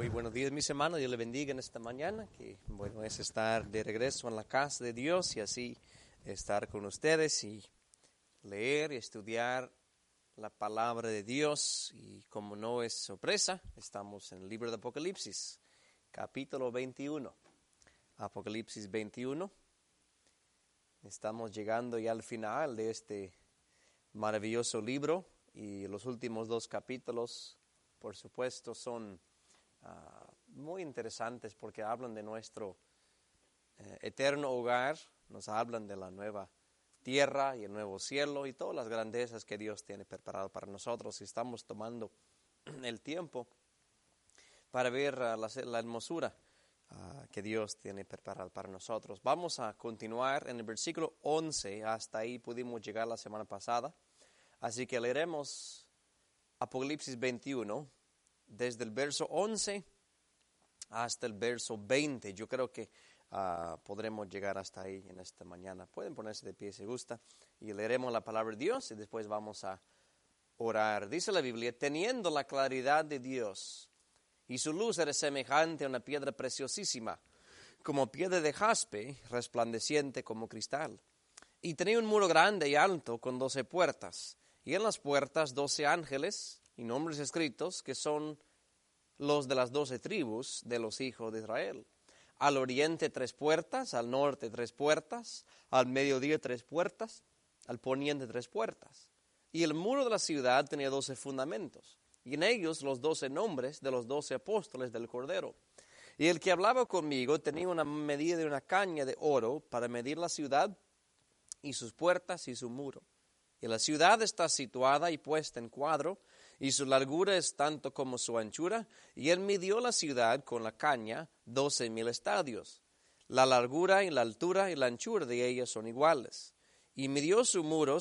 Muy buenos días, mis hermanos. Dios les bendiga en esta mañana. Que bueno es estar de regreso en la casa de Dios y así estar con ustedes y leer y estudiar la palabra de Dios. Y como no es sorpresa, estamos en el libro de Apocalipsis, capítulo 21. Apocalipsis 21. Estamos llegando ya al final de este maravilloso libro y los últimos dos capítulos, por supuesto, son muy interesantes porque hablan de nuestro eterno hogar, nos hablan de la nueva tierra y el nuevo cielo y todas las grandezas que Dios tiene preparado para nosotros. Y estamos tomando el tiempo para ver la hermosura que Dios tiene preparado para nosotros. Vamos a continuar en el versículo 11, hasta ahí pudimos llegar la semana pasada. Así que leeremos Apocalipsis 21, desde el verso 11 hasta el verso 20. Yo creo que podremos llegar hasta ahí en esta mañana. Pueden ponerse de pie si gusta y leeremos la palabra de Dios y después vamos a orar. Dice la Biblia: teniendo la claridad de Dios, y su luz era semejante a una piedra preciosísima, como piedra de jaspe, resplandeciente como cristal. Y tenía un muro grande y alto con 12 puertas, y en las puertas 12 ángeles y nombres escritos, que son los de las 12 tribus de los hijos de Israel. Al oriente 3 puertas, al norte 3 puertas, al mediodía 3 puertas, al poniente 3 puertas. Y el muro de la ciudad tenía 12 fundamentos, y en ellos los 12 nombres de los 12 apóstoles del Cordero. Y el que hablaba conmigo tenía una medida de una caña de oro para medir la ciudad y sus puertas y su muro. Y la ciudad está situada y puesta en cuadro, y su largura es tanto como su anchura, y él midió la ciudad con la caña 12,000 estadios. La largura y la altura y la anchura de ella son iguales. Y midió su muro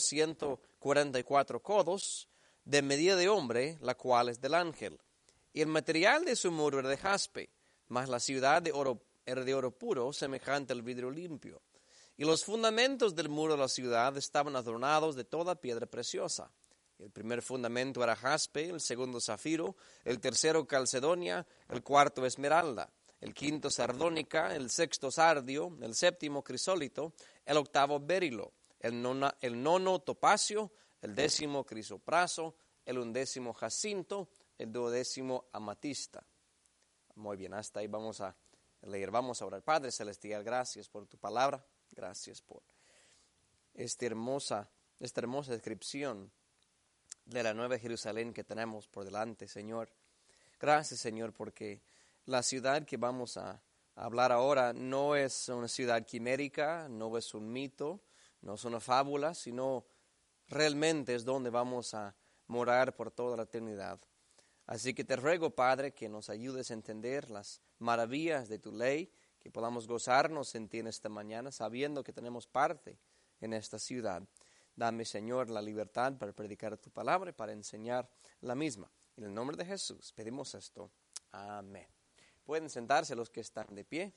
144 codos, de medida de hombre, la cual es del ángel. Y el material de su muro era de jaspe, mas la ciudad era de oro puro, semejante al vidrio limpio. Y los fundamentos del muro de la ciudad estaban adornados de toda piedra preciosa. El primer fundamento era jaspe, el segundo zafiro, el tercero calcedonia, el cuarto esmeralda, el quinto sardónica, el sexto sardio, el séptimo crisólito, el octavo berilo, el nono topacio, el 10º crisopraso, el 11º jacinto, el 12º amatista. Muy bien, hasta ahí vamos a leer. Vamos a orar. Padre Celestial, gracias por tu palabra. Gracias por esta hermosa descripción de la Nueva Jerusalén que tenemos por delante, Señor. Gracias, Señor, porque la ciudad que vamos a hablar ahora no es una ciudad quimérica, no es un mito, no es una fábula, sino realmente es donde vamos a morar por toda la eternidad. Así que te ruego, Padre, que nos ayudes a entender las maravillas de tu ley, que podamos gozarnos en ti en esta mañana, sabiendo que tenemos parte en esta ciudad. Dame, Señor, la libertad para predicar tu palabra y para enseñar la misma. En el nombre de Jesús pedimos esto. Amén. Pueden sentarse los que están de pie.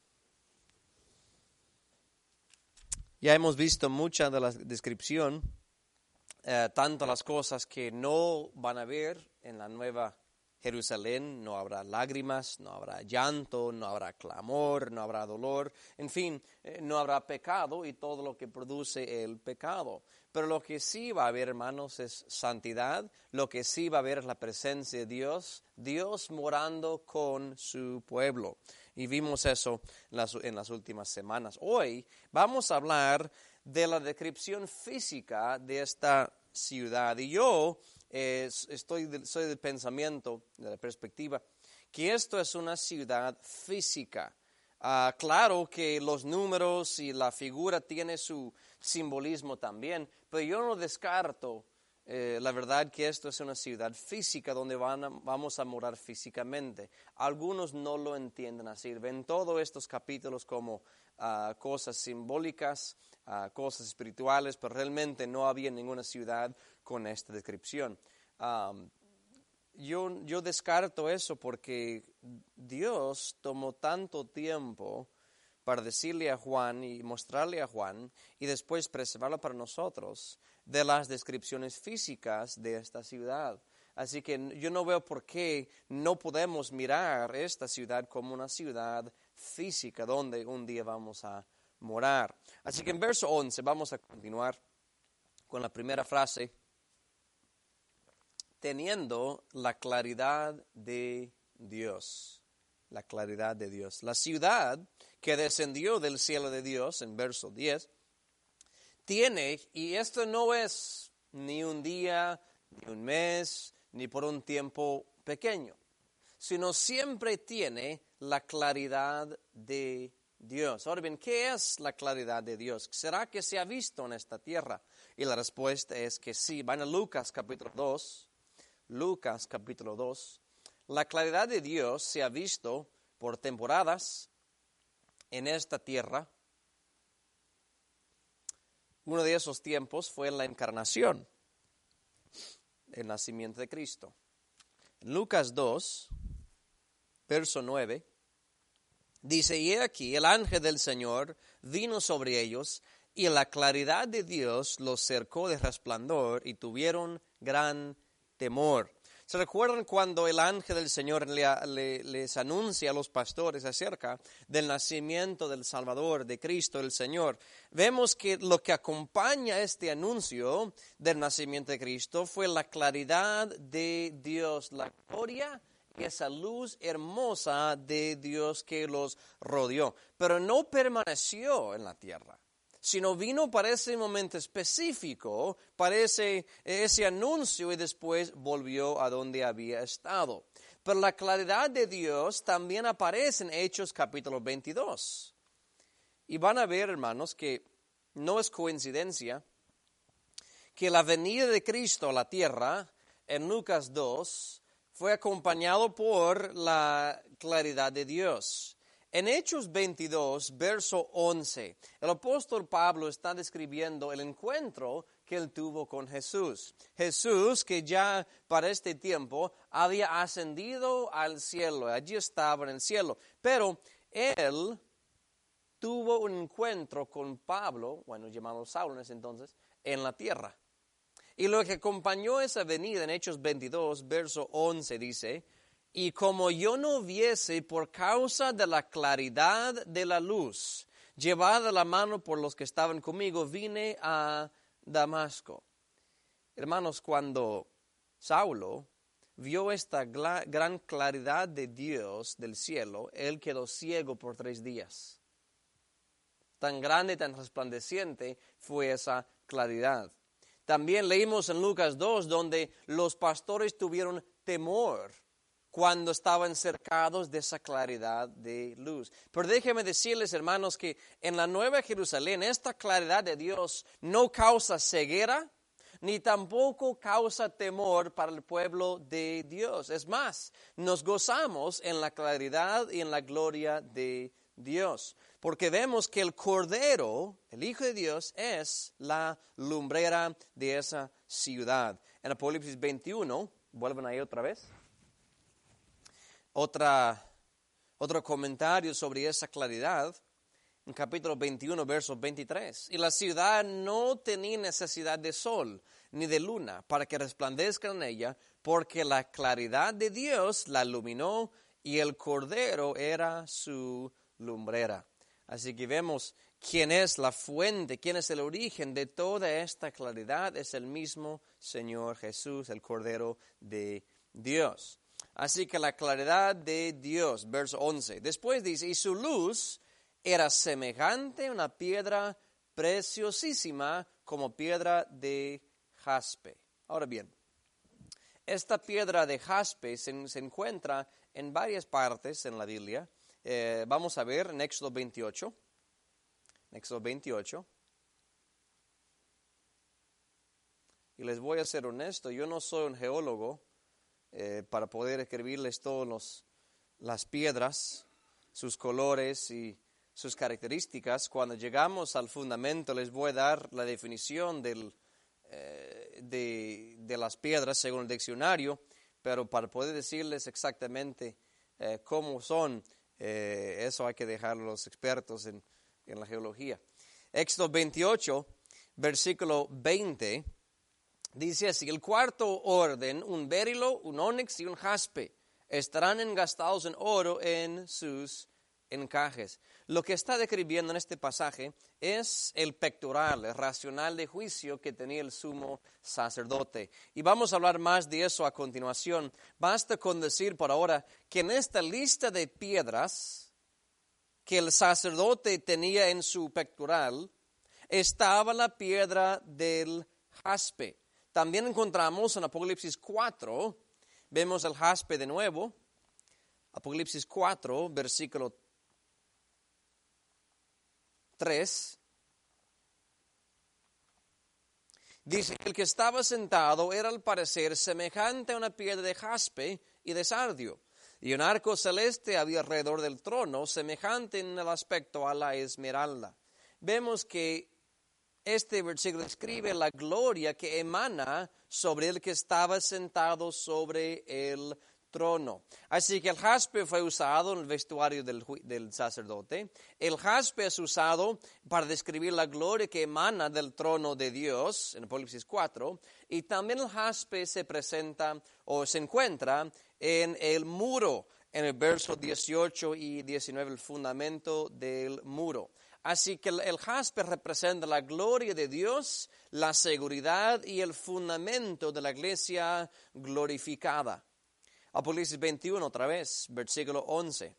Ya hemos visto mucha de la descripción, tanto las cosas que no van a haber en la Nueva Jerusalén. No habrá lágrimas, no habrá llanto, no habrá clamor, no habrá dolor, en fin, no habrá pecado y todo lo que produce el pecado. Pero lo que sí va a haber, hermanos, es santidad. Lo que sí va a haber es la presencia de Dios, Dios morando con su pueblo. Y vimos eso en las últimas semanas. Hoy vamos a hablar de la descripción física de esta ciudad. Y yo soy del pensamiento, de la perspectiva, que esto es una ciudad física. Claro que los números y la figura tiene su simbolismo también, pero yo no descarto la verdad que esto es una ciudad física donde vamos a morar físicamente. Algunos no lo entienden así, ven todos estos capítulos como cosas simbólicas, cosas espirituales, pero realmente no había ninguna ciudad con esta descripción. Yo descarto eso porque Dios tomó tanto tiempo para decirle a Juan y mostrarle a Juan y después preservarlo para nosotros de las descripciones físicas de esta ciudad. Así que yo no veo por qué no podemos mirar esta ciudad como una ciudad física donde un día vamos a morar. Así que en verso 11 vamos a continuar con la primera frase. Teniendo la claridad de Dios. La claridad de Dios. La ciudad que descendió del cielo de Dios, en verso 10, tiene, y esto no es ni un día, ni un mes, ni por un tiempo pequeño, sino siempre tiene la claridad de Dios. Ahora bien, ¿qué es la claridad de Dios? ¿Será que se ha visto en esta tierra? Y la respuesta es que sí. Van a Lucas capítulo 2. Lucas capítulo 2. La claridad de Dios se ha visto por temporadas en esta tierra. Uno de esos tiempos fue la encarnación, el nacimiento de Cristo. Lucas 2, verso 9, dice, y he aquí, el ángel del Señor vino sobre ellos, y la claridad de Dios los cercó de resplandor, y tuvieron gran temor. ¿Se recuerdan cuando el ángel del Señor les anuncia a los pastores acerca del nacimiento del Salvador, de Cristo el Señor? Vemos que lo que acompaña este anuncio del nacimiento de Cristo fue la claridad de Dios, la gloria y esa luz hermosa de Dios que los rodeó. Pero no permaneció en la tierra, sino vino para ese momento específico, para ese anuncio, y después volvió a donde había estado. Pero la claridad de Dios también aparece en Hechos capítulo 22. Y van a ver, hermanos, que no es coincidencia que la venida de Cristo a la tierra en Lucas 2 fue acompañado por la claridad de Dios. En Hechos 22, verso 11, el apóstol Pablo está describiendo el encuentro que él tuvo con Jesús. Jesús, que ya para este tiempo había ascendido al cielo, allí estaba en el cielo, pero él tuvo un encuentro con Pablo, bueno, llamado Saulo en ese entonces, en la tierra. Y lo que acompañó esa venida en Hechos 22, verso 11 dice, y como yo no viese por causa de la claridad de la luz, llevada la mano por los que estaban conmigo, vine a Damasco. Hermanos, cuando Saulo vio esta gran claridad de Dios del cielo, él quedó ciego por 3 días. Tan grande, tan resplandeciente fue esa claridad. También leímos en Lucas 2, donde los pastores tuvieron temor cuando estaban cercados de esa claridad de luz. Pero déjenme decirles, hermanos, que en la Nueva Jerusalén esta claridad de Dios no causa ceguera, ni tampoco causa temor para el pueblo de Dios. Es más, nos gozamos en la claridad y en la gloria de Dios, porque vemos que el Cordero, el Hijo de Dios, es la lumbrera de esa ciudad. En Apocalipsis 21, vuelven ahí otra vez. Otro comentario sobre esa claridad, en capítulo 21, verso 23. Y la ciudad no tenía necesidad de sol ni de luna para que resplandezcan en ella, porque la claridad de Dios la iluminó y el Cordero era su lumbrera. Así que vemos quién es la fuente, quién es el origen de toda esta claridad. Es el mismo Señor Jesús, el Cordero de Dios. Así que la claridad de Dios, verso 11. Después dice, y su luz era semejante a una piedra preciosísima como piedra de jaspe. Ahora bien, esta piedra de jaspe se encuentra en varias partes en la Biblia. Vamos a ver en Éxodo 28. Éxodo 28. Y les voy a ser honesto, yo no soy un geólogo para poder escribirles todas las piedras, sus colores y sus características. Cuando llegamos al fundamento les voy a dar la definición de las piedras según el diccionario, pero para poder decirles exactamente cómo son, eso hay que dejarlo a los expertos en la geología. Éxodo 28, versículo 20, Dice así: el cuarto orden, un berilo, un ónix y un jaspe, estarán engastados en oro en sus encajes. Lo que está describiendo en este pasaje es el pectoral, el racional de juicio que tenía el sumo sacerdote. Y vamos a hablar más de eso a continuación. Basta con decir por ahora que en esta lista de piedras que el sacerdote tenía en su pectoral, estaba la piedra del jaspe. También encontramos en Apocalipsis 4, vemos el jaspe de nuevo. Apocalipsis 4, versículo 3. Dice: el que estaba sentado era al parecer semejante a una piedra de jaspe y de sardio, y un arco celeste había alrededor del trono, semejante en el aspecto a la esmeralda. Vemos que este versículo describe la gloria que emana sobre el que estaba sentado sobre el trono. Así que el jaspe fue usado en el vestuario del sacerdote. El jaspe es usado para describir la gloria que emana del trono de Dios en Apocalipsis 4. Y también el jaspe se presenta o se encuentra en el muro, en el verso 18 y 19, el fundamento del muro. Así que el jaspe representa la gloria de Dios, la seguridad y el fundamento de la iglesia glorificada. Apocalipsis 21 otra vez, versículo 11.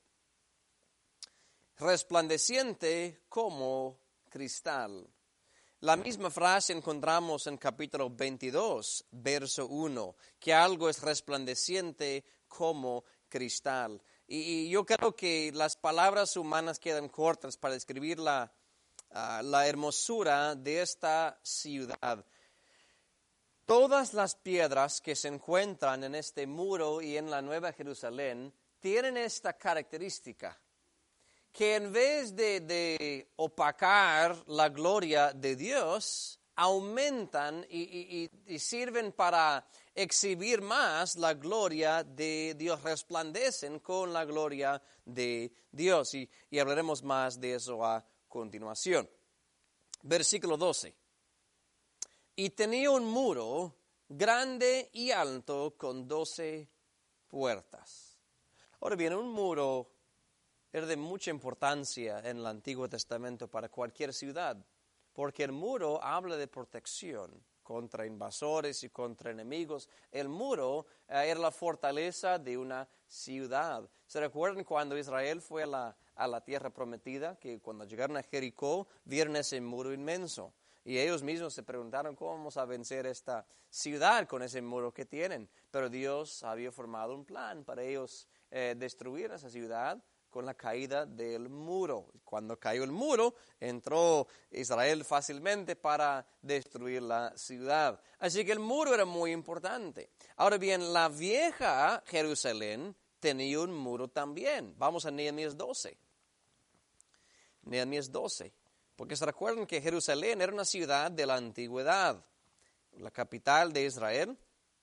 Resplandeciente como cristal. La misma frase encontramos en capítulo 22, verso 1, que algo es resplandeciente como cristal. Y yo creo que las palabras humanas quedan cortas para describir la hermosura de esta ciudad. Todas las piedras que se encuentran en este muro y en la Nueva Jerusalén tienen esta característica, que en vez de opacar la gloria de Dios, aumentan y sirven para exhibir más la gloria de Dios, resplandecen con la gloria de Dios. Y hablaremos más de eso a continuación. Versículo 12. Y tenía un muro grande y alto con 12 puertas. Ahora bien, un muro era de mucha importancia en el Antiguo Testamento para cualquier ciudad, porque el muro habla de protección contra invasores y contra enemigos. El muro era la fortaleza de una ciudad. ¿Se recuerdan cuando Israel fue a la tierra prometida? Que cuando llegaron a Jericó, vieron ese muro inmenso. Y ellos mismos se preguntaron cómo vamos a vencer esta ciudad con ese muro que tienen. Pero Dios había formado un plan para ellos destruir esa ciudad con la caída del muro. Cuando cayó el muro, entró Israel fácilmente para destruir la ciudad. Así que el muro era muy importante. Ahora bien, la vieja Jerusalén tenía un muro también. Vamos a Nehemías 12. Nehemías 12. Porque se recuerdan que Jerusalén era una ciudad de la antigüedad, la capital de Israel.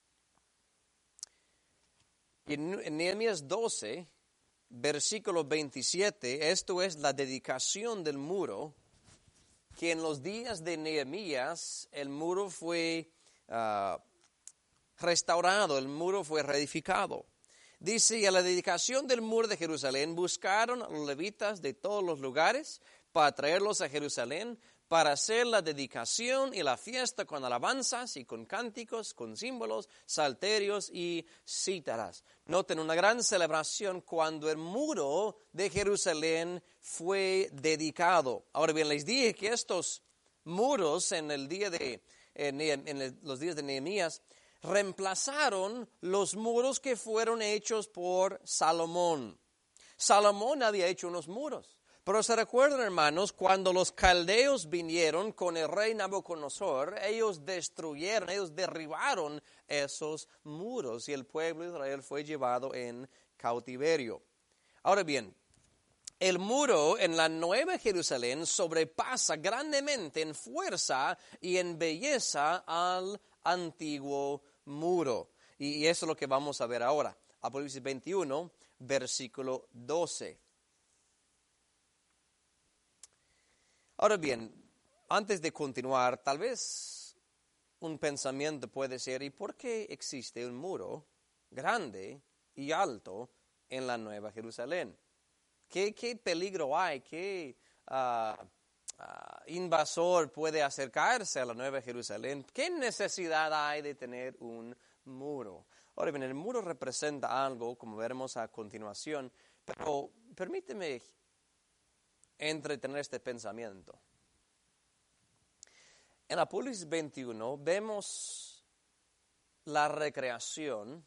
Y en Nehemías 12, versículo 27, esto es la dedicación del muro, que en los días de Nehemías el muro fue restaurado, el muro fue reedificado. Dice: y a la dedicación del muro de Jerusalén buscaron a los levitas de todos los lugares para traerlos a Jerusalén, para hacer la dedicación y la fiesta con alabanzas y con cánticos, con símbolos, salterios y cítaras. Noten una gran celebración cuando el muro de Jerusalén fue dedicado. Ahora bien, les dije que estos muros en los días de Nehemías reemplazaron los muros que fueron hechos por Salomón. Salomón había hecho unos muros. Pero se recuerdan, hermanos, cuando los caldeos vinieron con el rey Nabucodonosor, ellos derribaron esos muros y el pueblo de Israel fue llevado en cautiverio. Ahora bien, el muro en la Nueva Jerusalén sobrepasa grandemente en fuerza y en belleza al antiguo muro. Y eso es lo que vamos a ver ahora. Apocalipsis 21, versículo 12. Ahora bien, antes de continuar, tal vez un pensamiento puede ser, ¿y por qué existe un muro grande y alto en la Nueva Jerusalén? ¿Qué peligro hay? ¿Qué invasor puede acercarse a la Nueva Jerusalén? ¿Qué necesidad hay de tener un muro? Ahora bien, el muro representa algo, como veremos a continuación, pero permíteme entretener este pensamiento. En Apocalipsis 21 vemos la recreación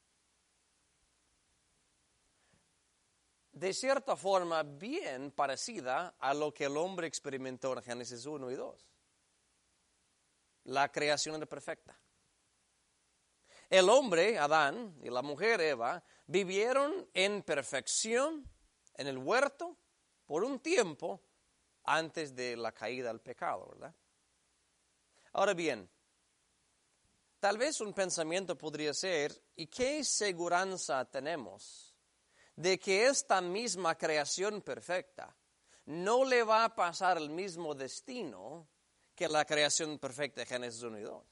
de cierta forma bien parecida a lo que el hombre experimentó en Génesis 1 y 2. La creación era perfecta. El hombre, Adán, y la mujer, Eva, vivieron en perfección en el huerto por un tiempo antes de la caída al pecado, ¿verdad? Ahora bien, tal vez un pensamiento podría ser, ¿y qué seguridad tenemos de que esta misma creación perfecta no le va a pasar el mismo destino que la creación perfecta de Génesis 1 y 2?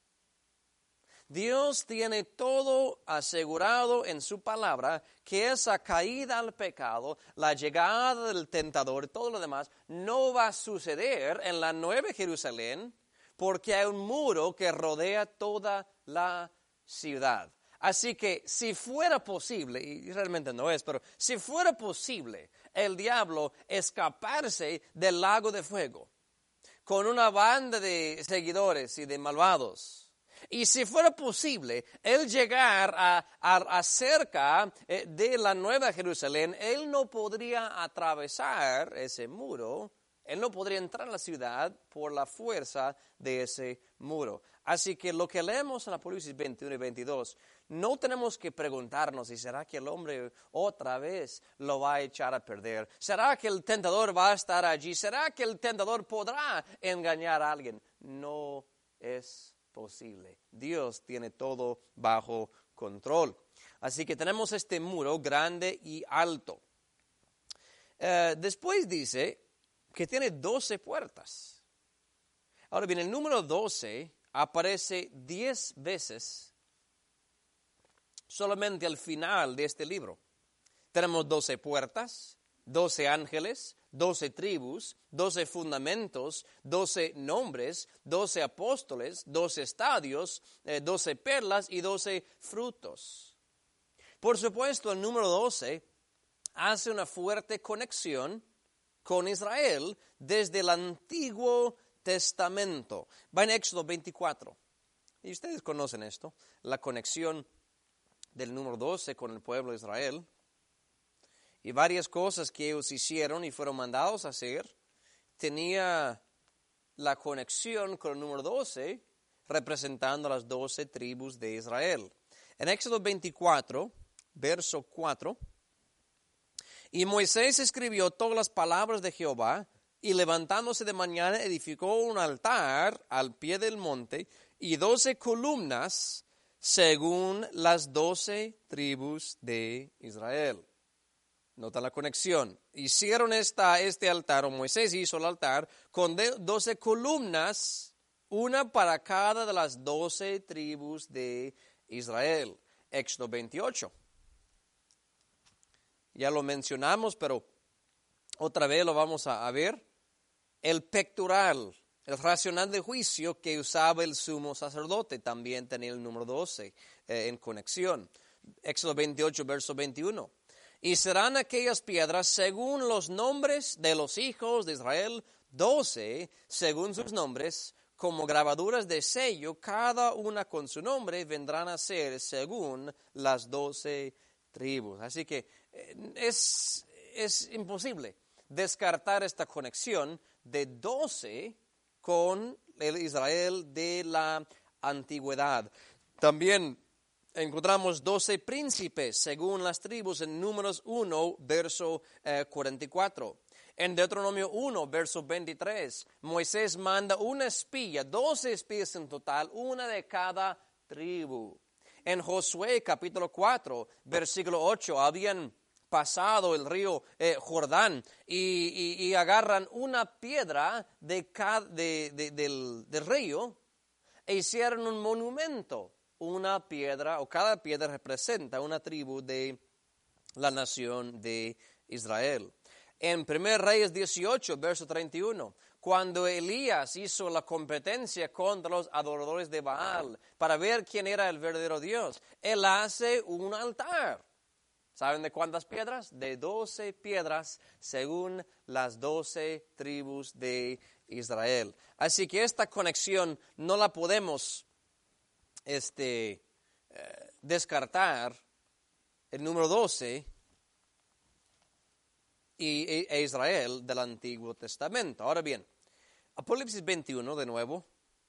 Dios tiene todo asegurado en su palabra que esa caída al pecado, la llegada del tentador, todo lo demás, no va a suceder en la Nueva Jerusalén porque hay un muro que rodea toda la ciudad. Así que si fuera posible, y realmente no es, pero si fuera posible el diablo escaparse del lago de fuego con una banda de seguidores y de malvados, y si fuera posible él llegar a cerca de la Nueva Jerusalén, él no podría atravesar ese muro. Él no podría entrar a la ciudad por la fuerza de ese muro. Así que lo que leemos en Apocalipsis 21 y 22, no tenemos que preguntarnos, ¿y será que el hombre otra vez lo va a echar a perder? ¿Será que el tentador va a estar allí? ¿Será que el tentador podrá engañar a alguien? No es posible. Dios tiene todo bajo control. Así que tenemos este muro grande y alto. Después dice que tiene 12 puertas. Ahora bien, el número 12 aparece 10 veces solamente al final de este libro. Tenemos 12 puertas, 12 ángeles, 12 tribus, 12 fundamentos, 12 nombres, 12 apóstoles, 12 estadios, 12 perlas y 12 frutos. Por supuesto, el número 12 hace una fuerte conexión con Israel desde el Antiguo Testamento. Va en Éxodo 24. Y ustedes conocen esto, la conexión del número 12 con el pueblo de Israel. Y varias cosas que ellos hicieron y fueron mandados a hacer, tenía la conexión con el número 12, representando las 12 tribus de Israel. En Éxodo 24, verso 4, y Moisés escribió todas las palabras de Jehová, y levantándose de mañana edificó un altar al pie del monte, y 12 columnas según las 12 tribus de Israel. Nota la conexión. Hicieron este altar, o Moisés hizo el altar, con 12 columnas, una para cada de las 12 tribus de Israel. Éxodo 28. Ya lo mencionamos, pero otra vez lo vamos a ver. El pectoral, el racional de juicio que usaba el sumo sacerdote, también tenía el número 12 en conexión. Éxodo 28, verso 21. Y serán aquellas piedras según los nombres de los hijos de Israel, 12 según sus nombres, como grabaduras de sello, cada una con su nombre, vendrán a ser según las 12 tribus. Así que es imposible descartar esta conexión de 12 con el Israel de la antigüedad. También encontramos 12 príncipes según las tribus en Números 1, verso 44. En Deuteronomio 1, verso 23, Moisés manda una espía, 12 espías en total, una de cada tribu. En Josué capítulo 4, versículo 8, habían pasado el río Jordán y agarran una piedra del río e hicieron un monumento, una piedra, o cada piedra representa una tribu de la nación de Israel. En 1 Reyes 18, verso 31, cuando Elías hizo la competencia contra los adoradores de Baal para ver quién era el verdadero Dios, él hace un altar. ¿Saben de cuántas piedras? De 12 piedras, según las 12 tribus de Israel. Así que esta conexión no la podemos descartar. El número 12 e Israel del Antiguo Testamento. Ahora bien, Apocalipsis 21 de nuevo.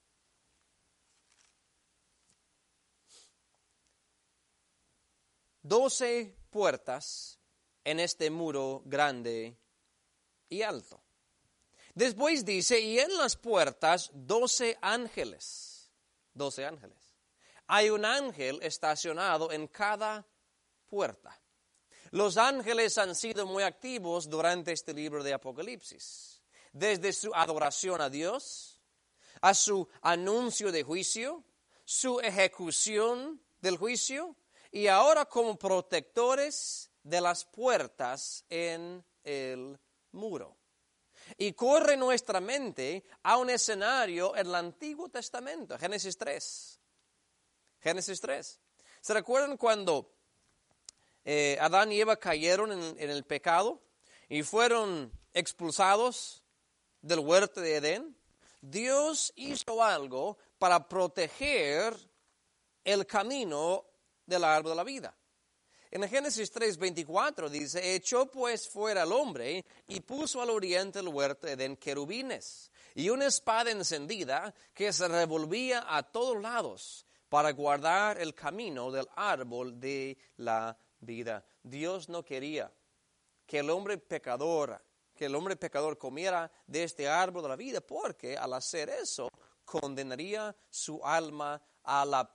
Doce puertas en este muro grande y alto. Después dice, y en las puertas 12 ángeles. 12 ángeles. Hay un ángel estacionado en cada puerta. Los ángeles han sido muy activos durante este libro de Apocalipsis. Desde su adoración a Dios, a su anuncio de juicio, su ejecución del juicio, y ahora como protectores de las puertas en el muro. Y corre nuestra mente a un escenario en el Antiguo Testamento, Génesis 3. Génesis 3. ¿Se recuerdan cuando Adán y Eva cayeron en el pecado y fueron expulsados del huerto de Edén? Dios hizo algo para proteger el camino del árbol de la vida. En Génesis 3:24 dice, echó pues fuera al hombre y puso al oriente del huerto de Edén querubines y una espada encendida que se revolvía a todos lados para guardar el camino del árbol de la vida. Dios no quería que el hombre pecador comiera de este árbol de la vida, porque al hacer eso condenaría su alma a la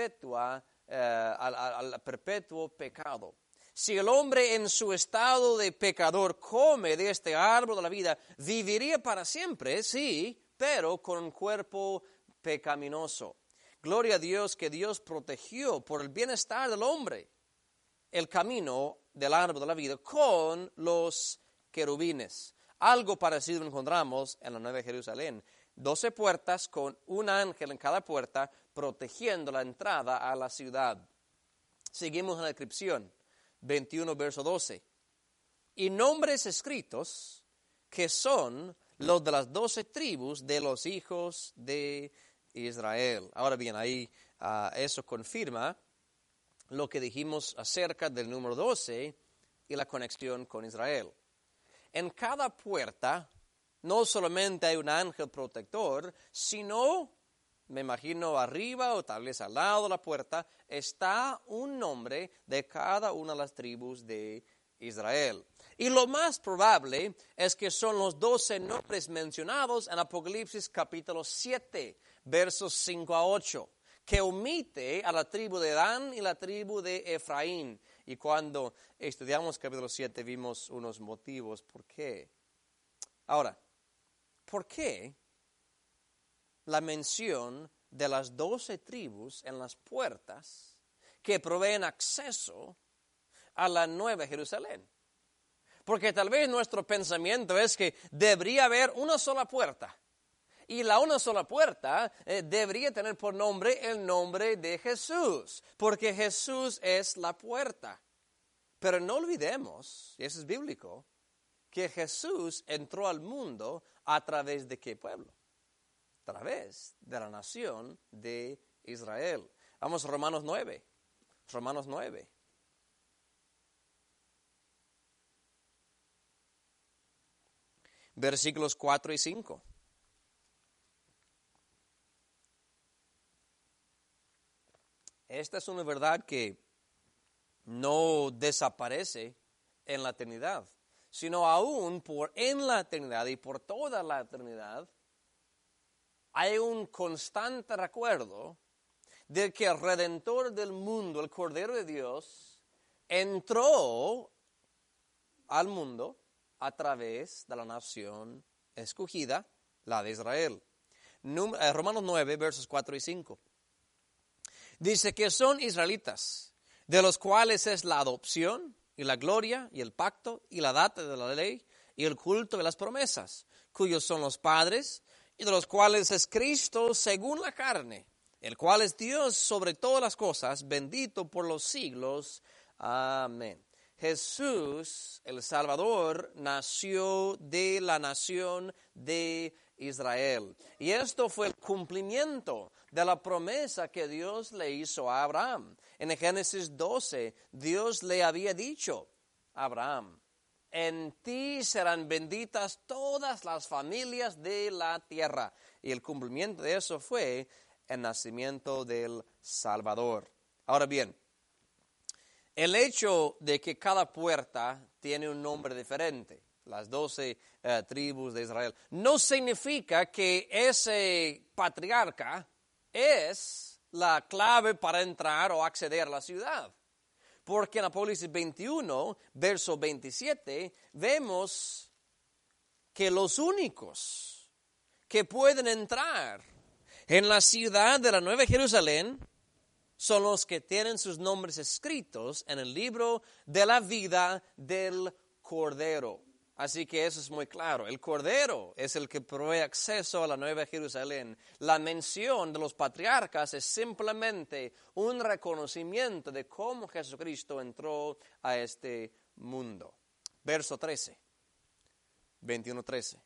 al perpetuo pecado. Si el hombre en su estado de pecador come de este árbol de la vida, viviría para siempre, sí, pero con un cuerpo pecaminoso. Gloria a Dios que Dios protegió por el bienestar del hombre el camino del árbol de la vida con los querubines. Algo parecido encontramos en la Nueva Jerusalén. 12 puertas con un ángel en cada puerta protegiendo la entrada a la ciudad. Seguimos en la descripción. 21, verso 12. Y nombres escritos que son los de las 12 tribus de los hijos de Israel. Ahora bien, ahí eso confirma lo que dijimos acerca del número 12 y la conexión con Israel. En cada puerta no solamente hay un ángel protector, sino, me imagino arriba o tal vez al lado de la puerta, está un nombre de cada una de las tribus de Israel. Y lo más probable es que son los 12 nombres mencionados en Apocalipsis capítulo 7, versos 5 a 8. Que omite a la tribu de Dan y la tribu de Efraín. Y cuando estudiamos capítulo 7 vimos unos motivos por qué. Ahora, ¿por qué la mención de las 12 tribus en las puertas que proveen acceso a la Nueva Jerusalén? Porque tal vez nuestro pensamiento es que debería haber una sola puerta. Y la una sola puerta debería tener por nombre el nombre de Jesús, porque Jesús es la puerta. Pero no olvidemos, y eso es bíblico, que Jesús entró al mundo a través de ¿qué pueblo? A través de la nación de Israel. Vamos a Romanos 9. Romanos 9. Versículos 4 y 5. Esta es una verdad que no desaparece en la eternidad, sino aún en la eternidad y por toda la eternidad hay un constante recuerdo de que el Redentor del mundo, el Cordero de Dios, entró al mundo a través de la nación escogida, la de Israel. Romanos 9, versos 4 y 5. Dice que son israelitas, de los cuales es la adopción y la gloria y el pacto y la data de la ley y el culto de las promesas, cuyos son los padres, y de los cuales es Cristo según la carne, el cual es Dios sobre todas las cosas, bendito por los siglos. Amén. Jesús, el Salvador, nació de la nación de Israel. Y esto fue el cumplimiento de la promesa que Dios le hizo a Abraham. En Génesis 12, Dios le había dicho a Abraham: en ti serán benditas todas las familias de la tierra. Y el cumplimiento de eso fue el nacimiento del Salvador. Ahora bien, el hecho de que cada puerta tiene un nombre diferente, las 12 tribus de Israel, no significa que ese patriarca es la clave para entrar o acceder a la ciudad. Porque en Apocalipsis 21, verso 27, vemos que los únicos que pueden entrar en la ciudad de la Nueva Jerusalén son los que tienen sus nombres escritos en el libro de la vida del Cordero. Así que eso es muy claro. El Cordero es el que provee acceso a la Nueva Jerusalén. La mención de los patriarcas es simplemente un reconocimiento de cómo Jesucristo entró a este mundo. Verso 13, 21:13.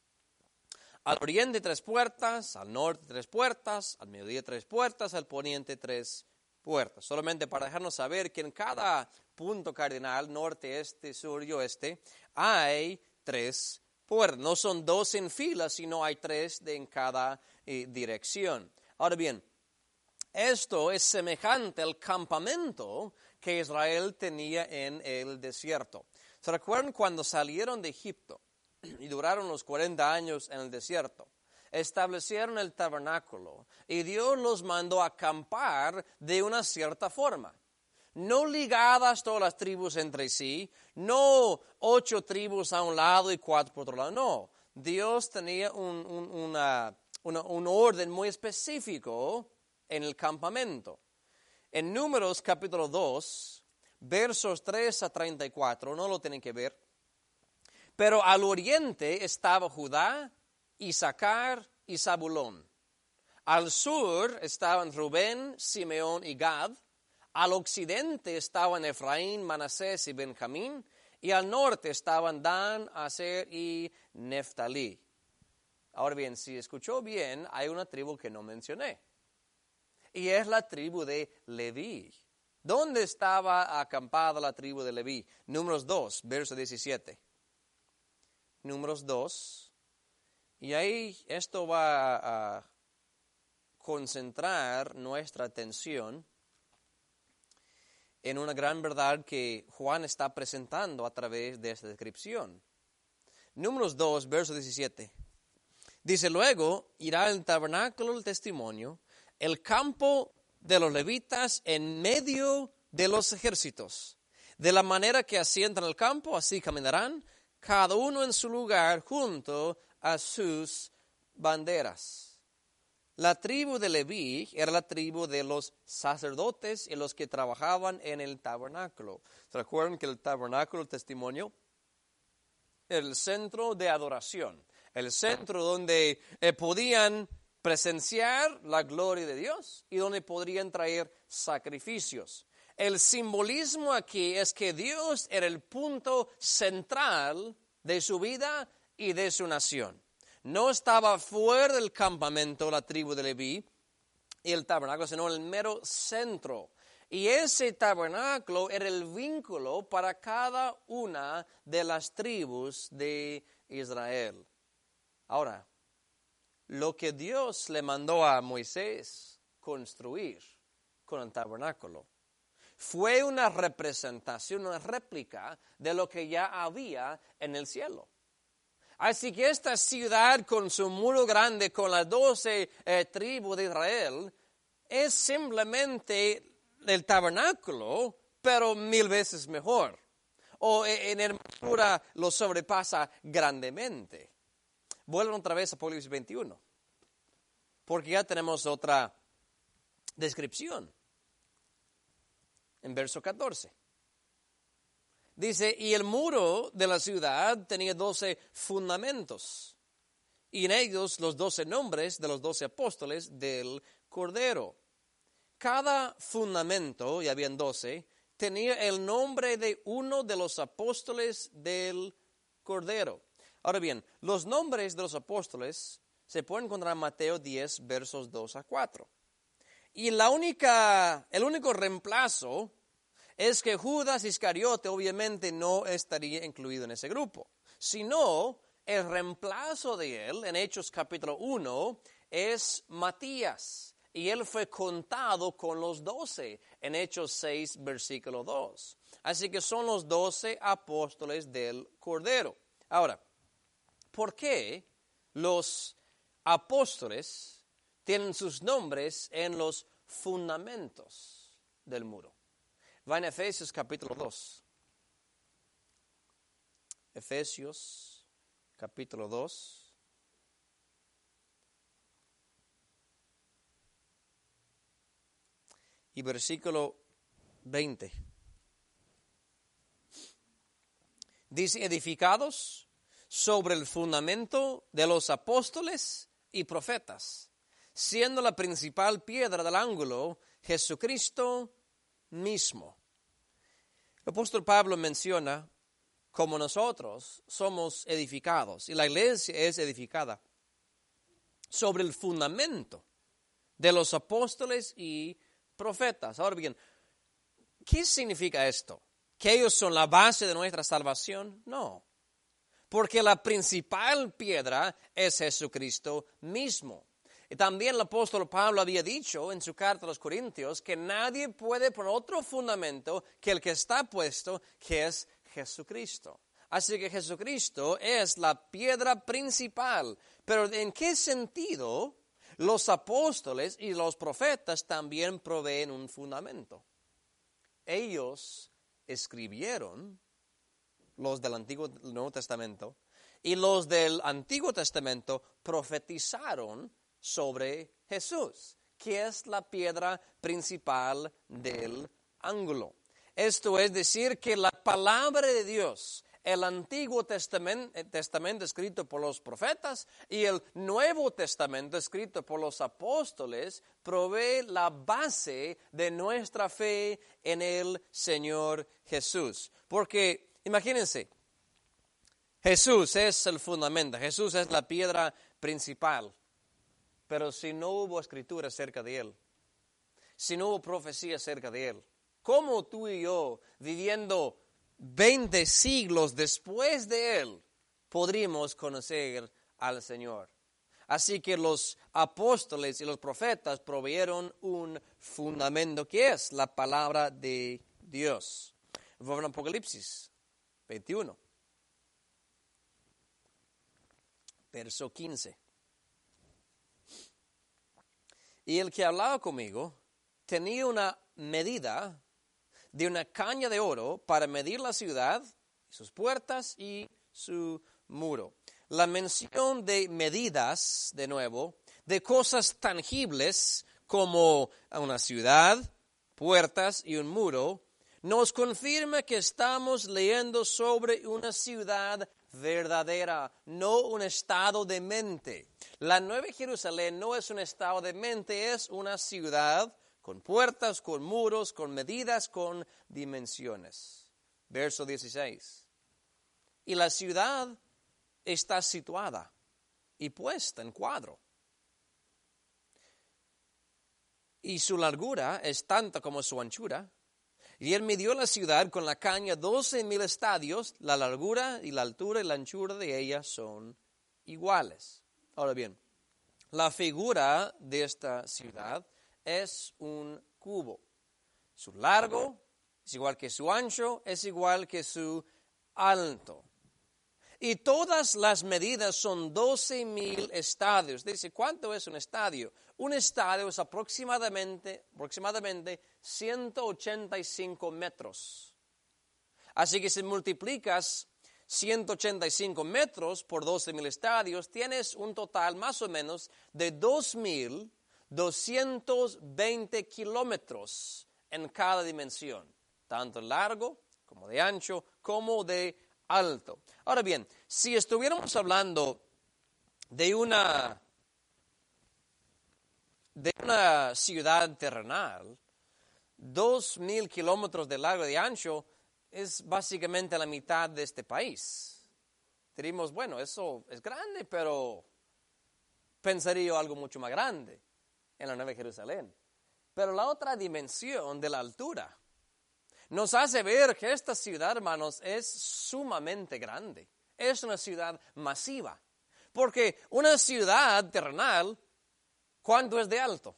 Al oriente 3 puertas, al norte 3 puertas, al mediodía 3 puertas, al poniente 3 puertas. Solamente para dejarnos saber que en cada punto cardinal, norte, este, sur y oeste, hay 3 puertas. No son 2 en fila, sino hay 3 en cada dirección. Ahora bien, esto es semejante al campamento que Israel tenía en el desierto. ¿Se recuerdan cuando salieron de Egipto y duraron los 40 años en el desierto? Establecieron el tabernáculo y Dios los mandó a acampar de una cierta forma. No ligadas todas las tribus entre sí, no 8 tribus a un lado y 4 por otro lado, no. Dios tenía un orden muy específico en el campamento. En Números capítulo 2, versos 3 a 34, no lo tienen que ver, pero al oriente estaba Judá, Isaacar y Zabulón. Al sur estaban Rubén, Simeón y Gad. Al occidente estaban Efraín, Manasés y Benjamín. Y al norte estaban Dan, Aser y Neftalí. Ahora bien, si escuchó bien, hay una tribu que no mencioné. Y es la tribu de Leví. ¿Dónde estaba acampada la tribu de Leví? Números 2, verso 17. Números 2. Y ahí esto va a concentrar nuestra atención en una gran verdad que Juan está presentando a través de esta descripción. Números 2, verso 17. Dice: luego irá el tabernáculo del testimonio, el campo de los levitas en medio de los ejércitos. De la manera que así entran al campo, así caminarán, cada uno en su lugar junto a sus banderas. La tribu de Leví era la tribu de los sacerdotes y los que trabajaban en el tabernáculo. ¿Se acuerdan que el tabernáculo, el testimonio, era el centro de adoración? El centro donde podían presenciar la gloria de Dios y donde podrían traer sacrificios. El simbolismo aquí es que Dios era el punto central de su vida y de su nación. No estaba fuera del campamento la tribu de Leví y el tabernáculo, sino en el mero centro. Y ese tabernáculo era el vínculo para cada una de las tribus de Israel. Ahora, lo que Dios le mandó a Moisés construir con el tabernáculo fue una representación, una réplica de lo que ya había en el cielo. Así que esta ciudad con su muro grande, con las 12 tribus de Israel, es simplemente el tabernáculo, pero 1000 veces mejor. O en hermosura lo sobrepasa grandemente. Vuelvan otra vez a Apocalipsis 21. porque ya tenemos otra descripción. En verso 14. Dice, y el muro de la ciudad tenía 12 fundamentos, y en ellos los 12 nombres de los 12 apóstoles del Cordero. Cada fundamento, y habían 12, tenía el nombre de uno de los apóstoles del Cordero. Ahora bien, los nombres de los apóstoles se pueden encontrar en Mateo 10, versos 2 a 4. Y el único reemplazo es que Judas Iscariote obviamente no estaría incluido en ese grupo, sino el reemplazo de él en Hechos capítulo 1 es Matías, y él fue contado con los 12 en Hechos 6, versículo 2. Así que son los 12 apóstoles del Cordero. Ahora, ¿por qué los apóstoles tienen sus nombres en los fundamentos del muro? Va en Efesios capítulo 2. Efesios capítulo 2. Y versículo 20. Dice, edificados sobre el fundamento de los apóstoles y profetas, siendo la principal piedra del ángulo Jesucristo mismo. El apóstol Pablo menciona como nosotros somos edificados, y la iglesia es edificada sobre el fundamento de los apóstoles y profetas. Ahora bien, ¿qué significa esto? ¿Que ellos son la base de nuestra salvación? No, porque la principal piedra es Jesucristo mismo. Y también el apóstol Pablo había dicho en su carta a los Corintios que nadie puede poner otro fundamento que el que está puesto, que es Jesucristo. Así que Jesucristo es la piedra principal. Pero ¿en qué sentido los apóstoles y los profetas también proveen un fundamento? Ellos escribieron, los del Nuevo Testamento, y los del Antiguo Testamento profetizaron sobre Jesús, que es la piedra principal del ángulo. Esto es decir, que la palabra de Dios, el Antiguo Testamento escrito por los profetas y el Nuevo Testamento escrito por los apóstoles, provee la base de nuestra fe en el Señor Jesús. Porque, imagínense, Jesús es el fundamento, Jesús es la piedra principal. Pero si no hubo escritura acerca de Él, si no hubo profecía acerca de Él, ¿cómo tú y yo, viviendo 20 siglos después de Él, podríamos conocer al Señor? Así que los apóstoles y los profetas proveyeron un fundamento que es la palabra de Dios. Vamos a Apocalipsis 21, verso 15. Y el que hablaba conmigo tenía una medida de una caña de oro para medir la ciudad, sus puertas y su muro. La mención de medidas, de nuevo, de cosas tangibles como una ciudad, puertas y un muro, nos confirma que estamos leyendo sobre una ciudad verdadera, no un estado de mente. La Nueva Jerusalén no es un estado de mente, es una ciudad con puertas, con muros, con medidas, con dimensiones. Verso 16. Y la ciudad está situada y puesta en cuadro. Y su largura es tanta como su anchura. Y él midió la ciudad con la caña 12,000 estadios, la largura y la altura y la anchura de ella son iguales. Ahora bien, la figura de esta ciudad es un cubo. Su largo es igual que su ancho, es igual que su alto. Y todas las medidas son 12,000 estadios. Dice, ¿cuánto es un estadio? Un estadio es aproximadamente 185 metros. Así que si multiplicas 185 metros por 12,000 estadios, tienes un total más o menos de 2,220 kilómetros en cada dimensión, tanto largo como de ancho, como de alto. Ahora bien, si estuviéramos hablando de una ciudad terrenal, 2,000 kilómetros de largo y de ancho es básicamente la mitad de este país. Diríamos, bueno, eso es grande, pero pensaría algo mucho más grande en la Nueva Jerusalén. Pero la otra dimensión de la altura nos hace ver que esta ciudad, hermanos, es sumamente grande. Es una ciudad masiva. Porque una ciudad terrenal, ¿cuánto es de alto?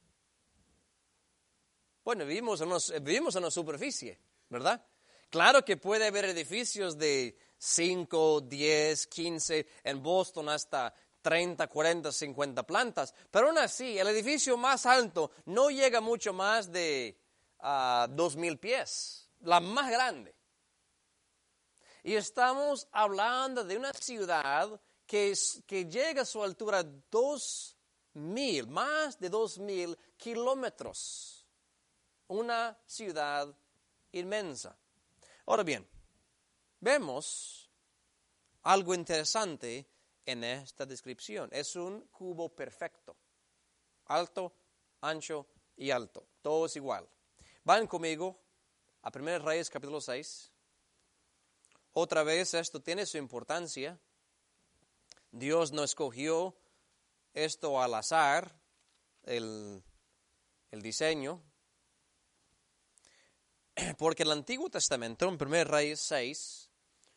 Bueno, vivimos en una superficie, ¿verdad? Claro que puede haber edificios de 5, 10, 15, en Boston hasta 30, 40, 50 plantas, pero aún así, el edificio más alto no llega mucho más de 2,000 pies, la más grande. Y estamos hablando de una ciudad que llega a su altura 2,000, más de 2,000 kilómetros. Una ciudad inmensa. Ahora bien, vemos algo interesante en esta descripción. Es un cubo perfecto. Alto, ancho y alto. Todo es igual. Van conmigo a 1 Reyes capítulo 6. Otra vez esto tiene su importancia. Dios no escogió esto al azar, el diseño. Porque el Antiguo Testamento, en 1 Reyes 6,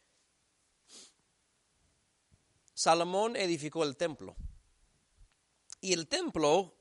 Salomón edificó el templo. Y el templo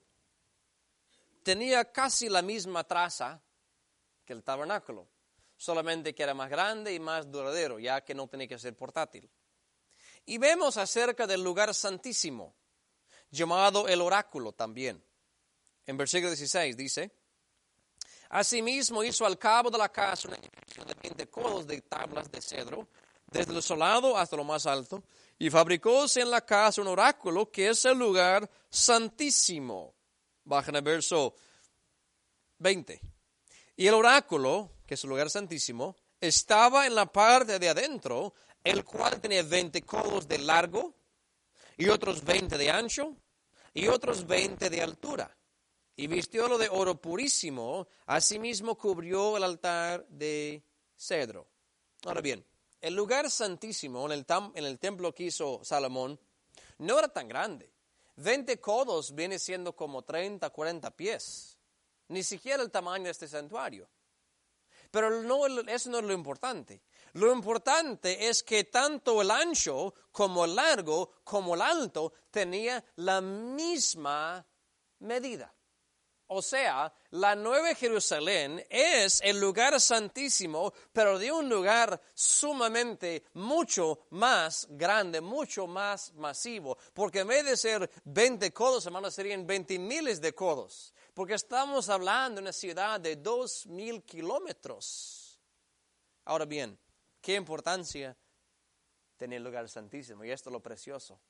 tenía casi la misma traza que el tabernáculo, solamente que era más grande y más duradero, ya que no tenía que ser portátil. Y vemos acerca del lugar santísimo, llamado el oráculo también. En versículo 16 dice: asimismo hizo al cabo de la casa una edificación de 20 codos de tablas de cedro, desde lo solado hasta lo más alto, y fabricóse en la casa un oráculo que es el lugar santísimo. Bajan al verso 20. Y el oráculo, que es el lugar santísimo, estaba en la parte de adentro, el cual tenía 20 codos de largo, y otros 20 de ancho, y otros 20 de altura. Y vistiólo de oro purísimo, asimismo cubrió el altar de cedro. Ahora bien, el lugar santísimo en el templo que hizo Salomón no era tan grande. 20 codos viene siendo como 30, 40 pies. Ni siquiera el tamaño de este santuario. Pero eso no es lo importante. Lo importante es que tanto el ancho como el largo como el alto tenía la misma medida. O sea, la Nueva Jerusalén es el lugar santísimo, pero de un lugar sumamente mucho más grande, mucho más masivo. Porque en vez de ser 20 codos, hermanos, serían 20 miles de codos. Porque estamos hablando de una ciudad de 2,000 kilómetros. Ahora bien, ¿qué importancia tiene el lugar santísimo? Y esto es lo precioso.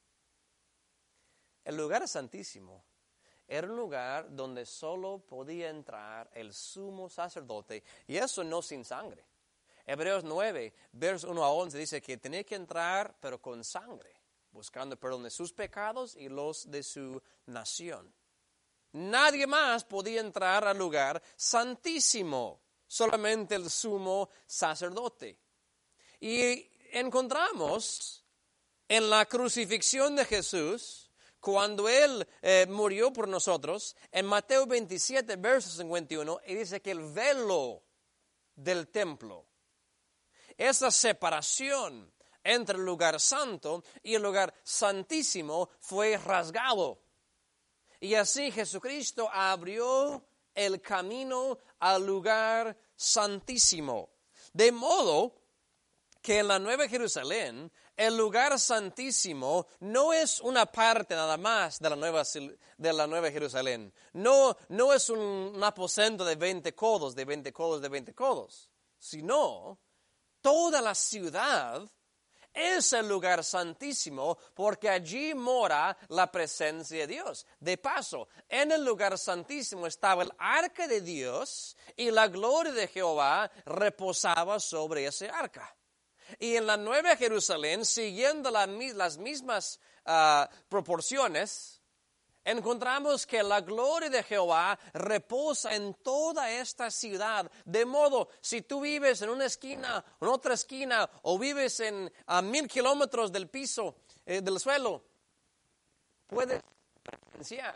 El lugar santísimo era un lugar donde solo podía entrar el sumo sacerdote, y eso no sin sangre. Hebreos 9, versos 1 a 11, dice que tenía que entrar, pero con sangre, buscando perdón de sus pecados y los de su nación. Nadie más podía entrar al lugar santísimo, solamente el sumo sacerdote. Y encontramos en la crucifixión de Jesús, cuando Él murió por nosotros, en Mateo 27, verso 51, y dice que el velo del templo, esa separación entre el lugar santo y el lugar santísimo fue rasgado. Y así Jesucristo abrió el camino al lugar santísimo. De modo que en la Nueva Jerusalén, el lugar santísimo no es una parte nada más de la Nueva Jerusalén. No es un aposento de 20 codos, de 20 codos, de 20 codos. Sino, toda la ciudad es el lugar santísimo porque allí mora la presencia de Dios. De paso, en el lugar santísimo estaba el arca de Dios y la gloria de Jehová reposaba sobre ese arca. Y en la Nueva Jerusalén, siguiendo las mismas proporciones, encontramos que la gloria de Jehová reposa en toda esta ciudad. De modo, si tú vives en una esquina, en otra esquina, o vives a 1000 kilómetros del piso, del suelo, puedes presenciar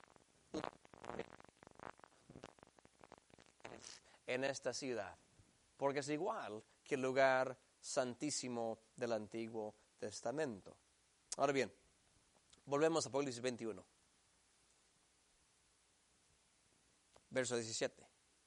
en esta ciudad, porque es igual que el lugar santísimo del Antiguo Testamento. Ahora bien, volvemos a Apocalipsis 21. Verso 17.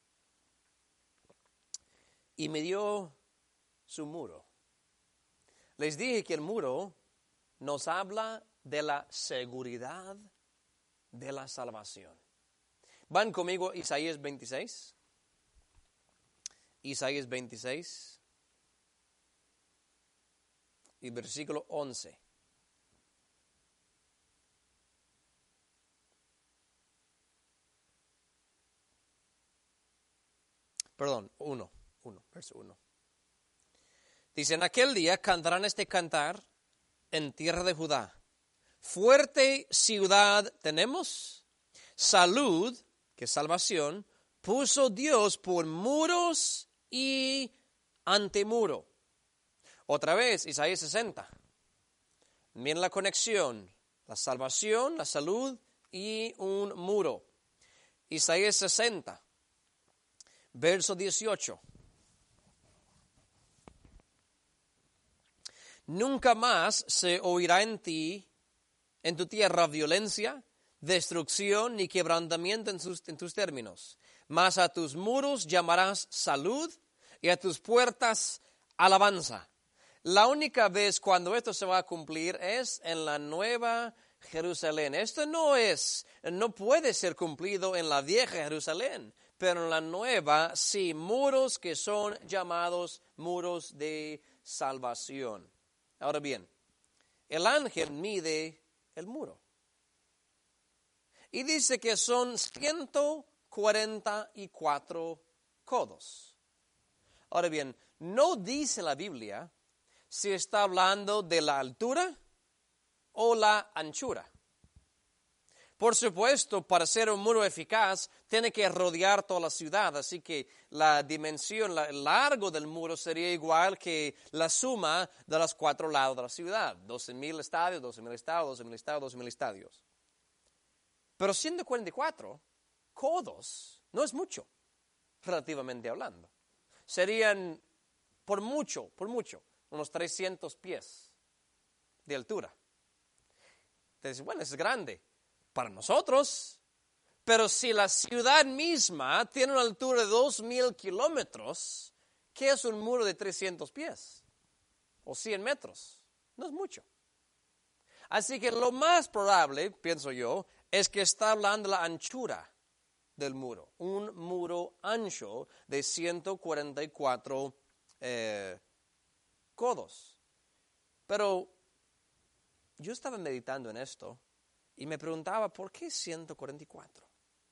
Y me dio su muro. Les dije que el muro nos habla de la seguridad de la salvación. ¿Van conmigo a Isaías 26? Isaías 26 y versículo 11. Perdón, verso 1. Dice, en aquel día cantarán este cantar en tierra de Judá. Fuerte ciudad tenemos, salud, que es salvación, puso Dios por muros y antemuro. Otra vez, Isaías 60. Miren la conexión, la salvación, la salud y un muro. Isaías 60. Verso 18. Nunca más se oirá en tu tierra, violencia, destrucción ni quebrantamiento en tus términos. Mas a tus muros llamarás salud y a tus puertas alabanza. La única vez cuando esto se va a cumplir es en la Nueva Jerusalén. Esto no puede ser cumplido en la vieja Jerusalén. Pero en la nueva, sí, muros que son llamados muros de salvación. Ahora bien, el ángel mide el muro. Y dice que son 144 codos. Ahora bien, no dice la Biblia si está hablando de la altura o la anchura. Por supuesto, para ser un muro eficaz, tiene que rodear toda la ciudad. Así que la dimensión, el largo del muro sería igual que la suma de los 4 lados de la ciudad. 12,000 estadios, 12,000 estadios, 12,000 estadios, 12,000 estadios. Pero 144 codos no es mucho, relativamente hablando. Serían, por mucho, unos 300 pies de altura. Entonces, bueno, es grande para nosotros, pero si la ciudad misma tiene una altura de 2,000 kilómetros, ¿qué es un muro de 300 pies? O 100 metros. No es mucho. Así que lo más probable, pienso yo, es que está hablando de la anchura del muro. Un muro ancho de 144 codos. Pero yo estaba meditando en esto y me preguntaba, ¿por qué 144?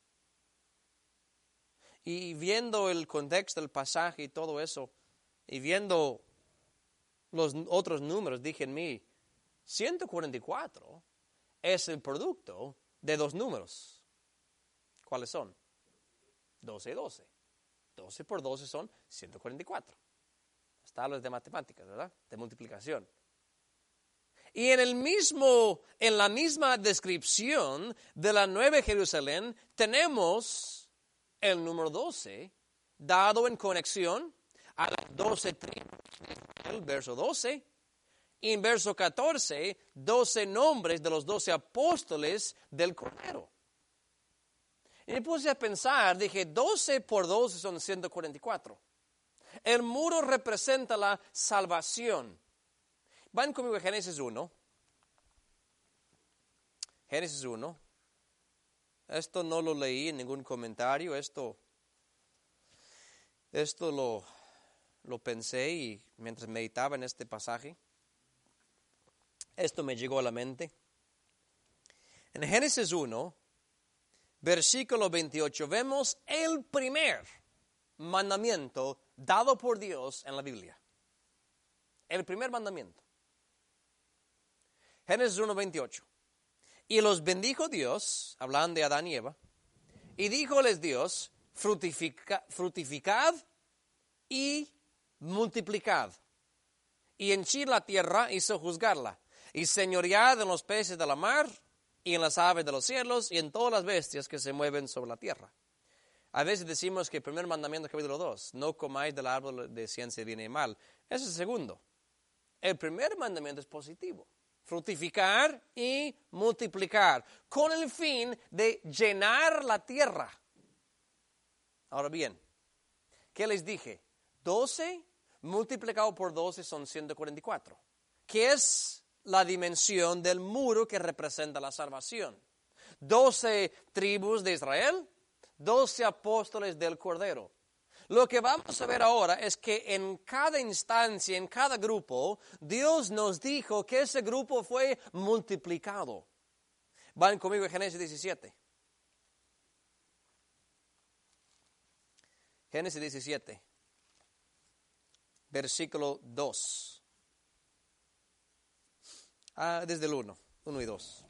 Y viendo el contexto del pasaje y todo eso, y viendo los otros números, dije en mí, 144 es el producto de 2 números. ¿Cuáles son? 12 y 12. 12 por 12 son 144. Hasta hablas de matemáticas, ¿verdad? De multiplicación. Y en la misma descripción de la Nueva Jerusalén, tenemos el número 12 dado en conexión a las 12 tribus del verso 12. Y en verso 14, 12 nombres de los 12 apóstoles del Cordero. Y me puse a pensar, dije, 12 por 12 son 144. El muro representa la salvación. Van conmigo a Génesis 1. Génesis 1. Esto no lo leí en ningún comentario. Esto lo pensé y mientras meditaba en este pasaje. esto me llegó a la mente. En Génesis 1, versículo 28, vemos el primer mandamiento dado por Dios en la Biblia. El primer mandamiento. Génesis 1, 28. Y los bendijo Dios, hablando de Adán y Eva, y díjoles Dios, fructificad y multiplicad, y henchid la tierra y sojuzgarla, y señoread en los peces de la mar, y en las aves de los cielos, y en todas las bestias que se mueven sobre la tierra. A veces decimos que el primer mandamiento, capítulo 2, no comáis del árbol de ciencia de bien y mal. Ese es el segundo. El primer mandamiento es positivo. Fructificar y multiplicar, con el fin de llenar la tierra. Ahora bien, ¿qué les dije? 12 multiplicado por 12 son 144. ¿Qué es la dimensión del muro que representa la salvación? 12 tribus de Israel, 12 apóstoles del Cordero. Lo que vamos a ver ahora es que en cada instancia, en cada grupo, Dios nos dijo que ese grupo fue multiplicado. Van conmigo a Génesis 17. Génesis 17, versículo 2. Desde el 1 y 2.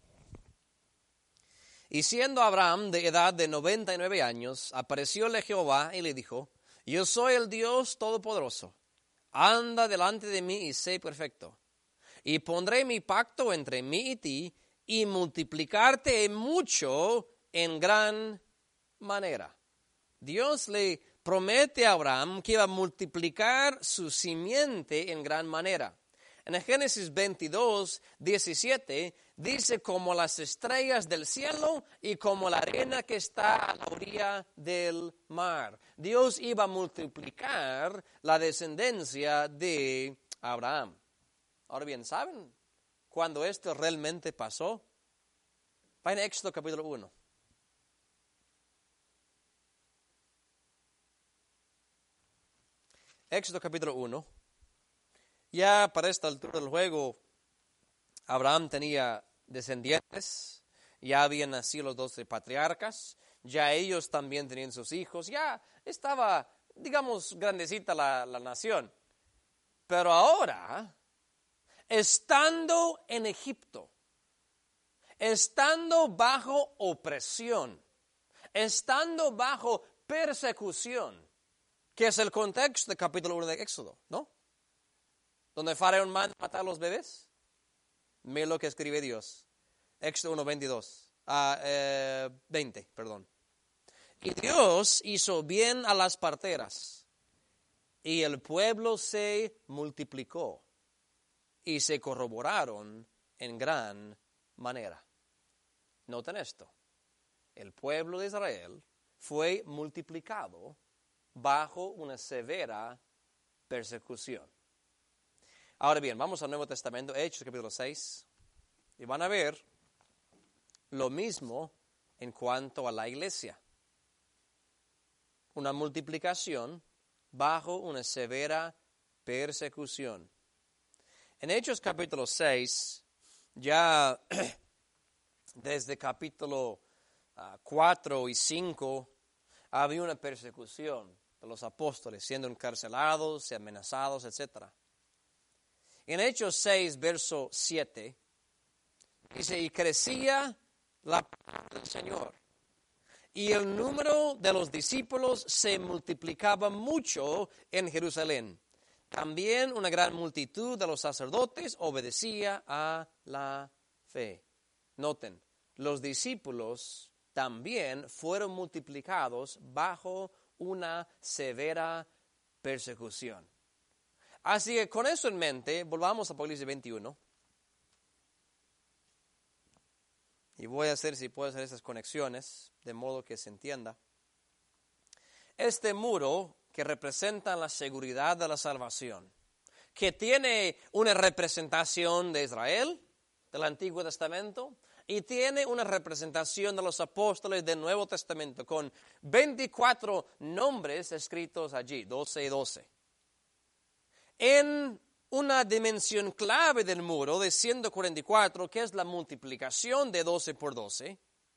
Y siendo Abraham de edad de 99 años, aparecióle Jehová y le dijo, yo soy el Dios Todopoderoso, anda delante de mí y sé perfecto. Y pondré mi pacto entre mí y ti, y multiplicarte mucho en gran manera. Dios le promete a Abraham que iba a multiplicar su simiente en gran manera. En el Génesis 22, 17, dice como las estrellas del cielo y como la arena que está a la orilla del mar. Dios iba a multiplicar la descendencia de Abraham. Ahora bien, ¿saben cuándo esto realmente pasó? Va en Éxodo capítulo 1. Éxodo capítulo 1. Ya para esta altura del juego, Abraham tenía descendientes, ya habían nacido los 12 patriarcas, ya ellos también tenían sus hijos, ya estaba, digamos, grandecita la nación. Pero ahora, estando en Egipto, estando bajo opresión, estando bajo persecución, que es el contexto del capítulo 1 de Éxodo, ¿no? Donde Faraón manda matar a los bebés. Mira lo que escribe Dios. Éxodo 1, 20. Y Dios hizo bien a las parteras, y el pueblo se multiplicó, y se corroboraron en gran manera. Noten esto. El pueblo de Israel fue multiplicado bajo una severa persecución. Ahora bien, vamos al Nuevo Testamento, Hechos capítulo 6, y van a ver lo mismo en cuanto a la iglesia. Una multiplicación bajo una severa persecución. En Hechos capítulo 6, ya desde capítulo 4 y 5, había una persecución de los apóstoles, siendo encarcelados, amenazados, etc. En Hechos 6, verso 7, dice, y crecía la palabra del Señor, y el número de los discípulos se multiplicaba mucho en Jerusalén. También una gran multitud de los sacerdotes obedecía a la fe. Noten, los discípulos también fueron multiplicados bajo una severa persecución. Así que con eso en mente, volvamos a Apocalipsis 21. Y voy a hacer, si puedo hacer esas conexiones, de modo que se entienda. Este muro que representa la seguridad de la salvación, que tiene una representación de Israel, del Antiguo Testamento, y tiene una representación de los apóstoles del Nuevo Testamento, con 24 nombres escritos allí, 12 y 12. En una dimensión clave del muro de 144, que es la multiplicación de 12 por 12,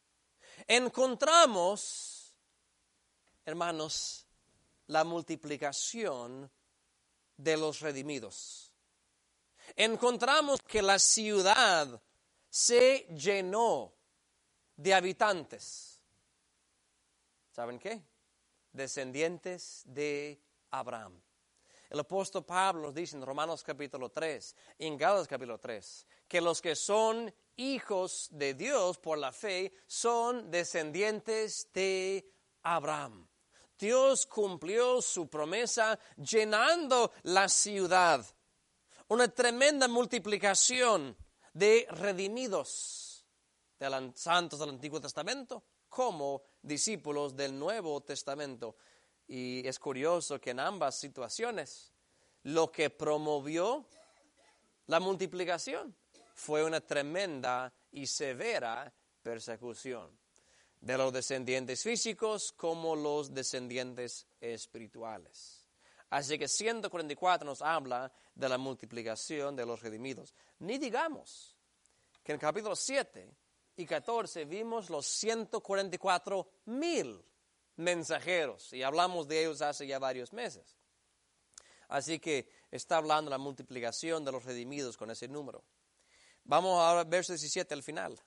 encontramos, hermanos, la multiplicación de los redimidos. Encontramos que la ciudad se llenó de habitantes. ¿Saben qué? Descendientes de Abraham. El apóstol Pablo nos dice en Romanos capítulo 3, en Gálatas capítulo 3, que los que son hijos de Dios por la fe son descendientes de Abraham. Dios cumplió su promesa llenando la ciudad. Una tremenda multiplicación de redimidos de los santos del Antiguo Testamento como discípulos del Nuevo Testamento. Y es curioso que en ambas situaciones lo que promovió la multiplicación fue una tremenda y severa persecución de los descendientes físicos como los descendientes espirituales. Así que 144 nos habla de la multiplicación de los redimidos. Ni digamos que en capítulo 7 y 14 vimos los 144,000 mensajeros y hablamos de ellos hace ya varios meses. Así que está hablando de la multiplicación de los redimidos con ese número. Vamos ahora al verso 17 al final.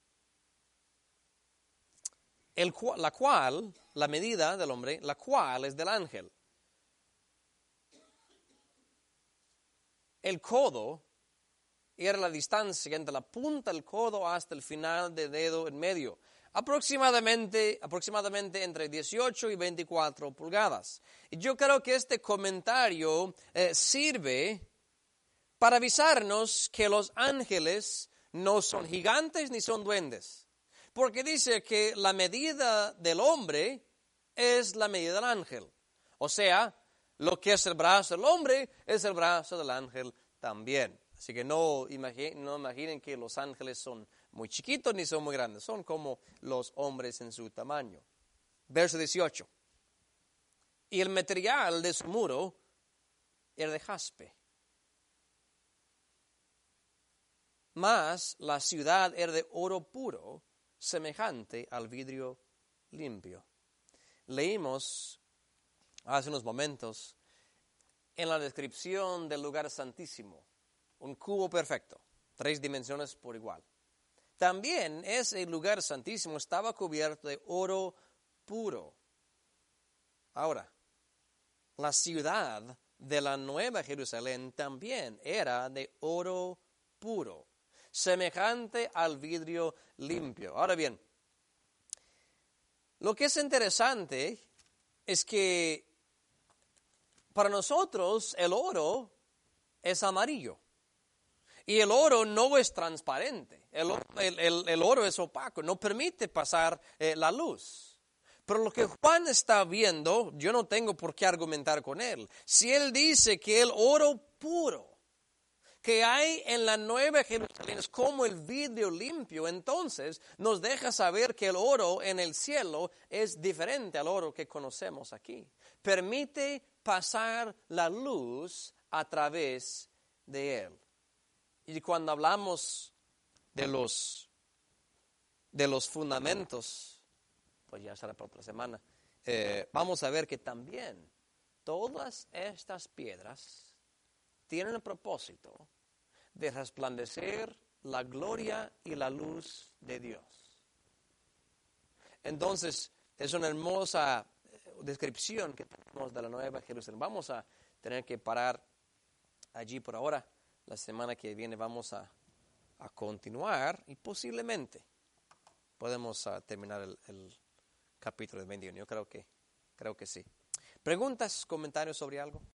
La medida del hombre, la cual es del ángel. El codo era la distancia entre la punta del codo hasta el final del dedo en medio. Aproximadamente entre 18 y 24 pulgadas. Y yo creo que este comentario sirve para avisarnos que los ángeles no son gigantes ni son duendes. Porque dice que la medida del hombre es la medida del ángel. O sea, lo que es el brazo del hombre es el brazo del ángel también. Así que no imaginen que los ángeles son muy chiquitos ni son muy grandes. Son como los hombres en su tamaño. Verso 18. Y el material de su muro era de jaspe. Mas la ciudad era de oro puro, semejante al vidrio limpio. Leímos hace unos momentos en la descripción del lugar santísimo, un cubo perfecto, 3 dimensiones por igual. También ese lugar santísimo estaba cubierto de oro puro. Ahora, la ciudad de la Nueva Jerusalén también era de oro puro, semejante al vidrio limpio. Ahora bien, lo que es interesante es que para nosotros el oro es amarillo y el oro no es transparente. El oro es opaco, no permite pasar la luz. Pero lo que Juan está viendo, yo no tengo por qué argumentar con él. Si él dice que el oro puro que hay en la Nueva Jerusalén es como el vidrio limpio, entonces nos deja saber que el oro en el cielo es diferente al oro que conocemos aquí. Permite pasar la luz a través de él. Y cuando hablamos de los fundamentos, pues ya será para otra semana, vamos a ver que también todas estas piedras tienen el propósito de resplandecer la gloria y la luz de Dios. Entonces, es una hermosa descripción que tenemos de la Nueva Jerusalén. Vamos a tener que parar allí por ahora. La semana que viene vamos a continuar y posiblemente podemos terminar el capítulo de 21. Yo creo que sí. ¿Preguntas, comentarios sobre algo?